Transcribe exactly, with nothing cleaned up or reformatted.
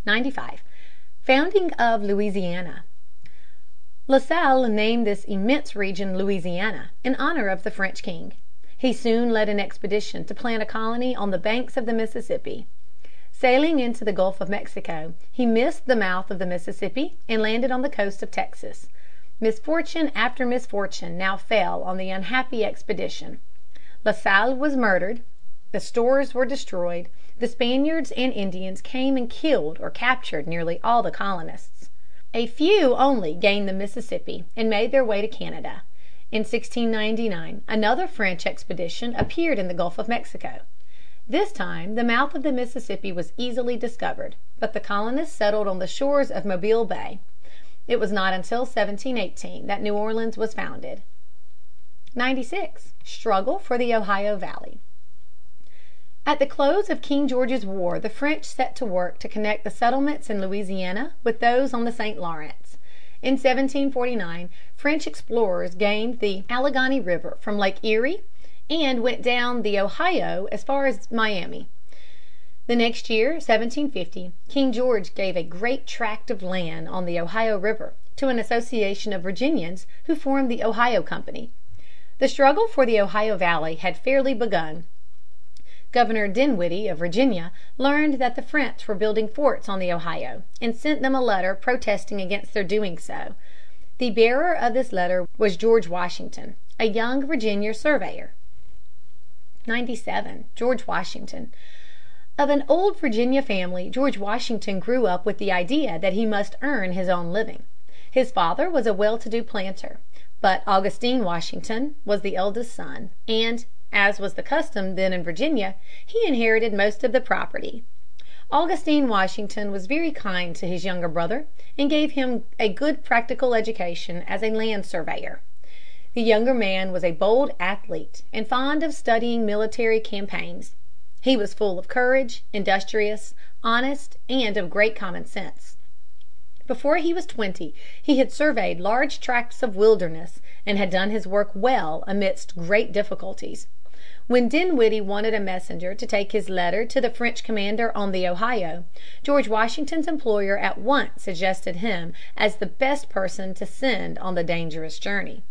ninety-five. Founding of Louisiana. La Salle named this immense region Louisiana in honor of the French king. He soon led an expedition to plant a colony on the banks of the Mississippi. Sailing into the Gulf of Mexico, he missed the mouth of the Mississippi and landed on the coast of Texas. Misfortune after misfortune now fell on the unhappy expedition. La Salle was murdered. The stores were destroyed. The Spaniards and Indians came and killed or captured nearly all the colonists. A few only gained the Mississippi and made their way to Canada. In sixteen ninety-nine another French expedition appeared in the Gulf of Mexico. This time the mouth of the Mississippi was easily discovered, but the colonists settled on the shores of Mobile Bay. It was not until seventeen eighteen that New Orleans was founded. ninety-six. Struggle for the Ohio Valley. At the close of King George's War the French set to work to connect the settlements in Louisiana with those on the Saint Lawrence. In seventeen forty-nine French explorers gained the Allegheny River from Lake Erie and went down the Ohio as far as Miami. The next year, seventeen fifty, King George gave a great tract of land on the Ohio River to an association of Virginians who formed the Ohio Company. The struggle for the Ohio Valley had fairly begun. Governor Dinwiddie of Virginia learned that the French were building forts on the Ohio and sent them a letter protesting against their doing so. The bearer of this letter was George Washington, a young Virginia surveyor. ninety-seven. George Washington. Of an old Virginia family, George Washington grew up with the idea that he must earn his own living. His father was a well-to-do planter, but Augustine Washington was the eldest son, and, as was the custom then in Virginia, he inherited most of the property. Augustine Washington was very kind to his younger brother and gave him a good practical education as a land surveyor. The younger man was a bold athlete and fond of studying military campaigns. He was full of courage, industrious, honest, and of great common sense. Before he was twenty he had surveyed large tracts of wilderness and had done his work well amidst great difficulties. When Dinwiddie wanted a messenger to take his letter to the French commander on the Ohio, George Washington's employer at once suggested him as the best person to send on the dangerous journey.